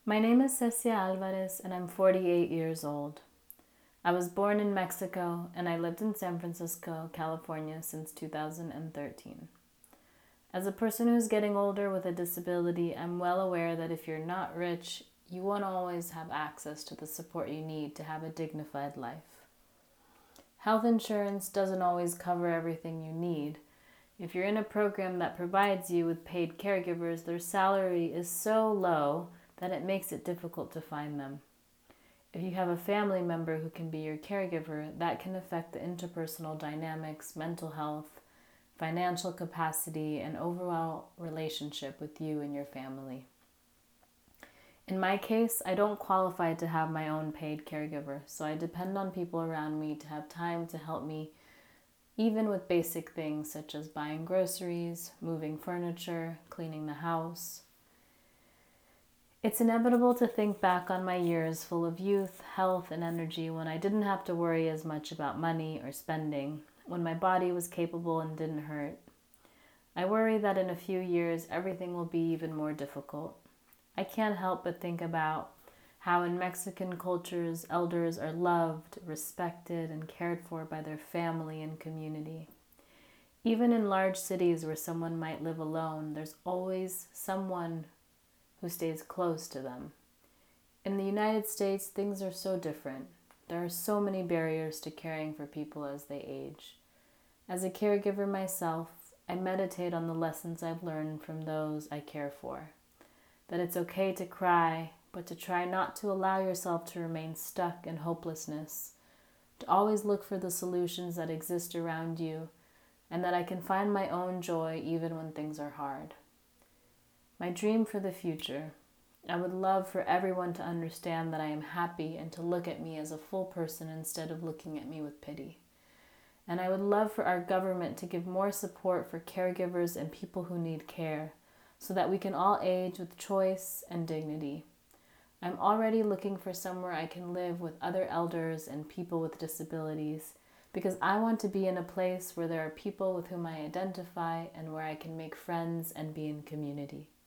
My name is Cecia Alvarez and I'm 48 years old. I was born in Mexico and I lived in San Francisco, California since 2013. As a person who's getting older with a disability, I'm well aware that if you're not rich, you won't always have access to the support you need to have a dignified life. Health insurance doesn't always cover everything you need. If you're in a program that provides you with paid caregivers, their salary is so low that it makes it difficult to find them. If you have a family member who can be your caregiver, that can affect the interpersonal dynamics, mental health, financial capacity, and overall relationship with you and your family. In my case, I don't qualify to have my own paid caregiver, so I depend on people around me to have time to help me, even with basic things such as buying groceries, moving furniture, cleaning the house. It's inevitable to think back on my years full of youth, health, and energy when I didn't have to worry as much about money or spending, when my body was capable and didn't hurt. I worry that in a few years everything will be even more difficult. I can't help but think about how in Mexican cultures elders are loved, respected, and cared for by their family and community. Even in large cities where someone might live alone, there's always someone who stays close to them. In the United States, things are so different. There are so many barriers to caring for people as they age. As a caregiver myself, I meditate on the lessons I've learned from those I care for. That it's okay to cry, but to try not to allow yourself to remain stuck in hopelessness. To always look for the solutions that exist around you, and that I can find my own joy even when things are hard. My dream for the future. I would love for everyone to understand that I am happy and to look at me as a full person instead of looking at me with pity. And I would love for our government to give more support for caregivers and people who need care so that we can all age with choice and dignity. I'm already looking for somewhere I can live with other elders and people with disabilities because I want to be in a place where there are people with whom I identify and where I can make friends and be in community.